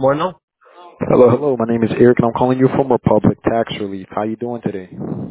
Bueno, Hello, hello. My name is Eric, and I'm calling you from Republic Tax Relief. How you doing today?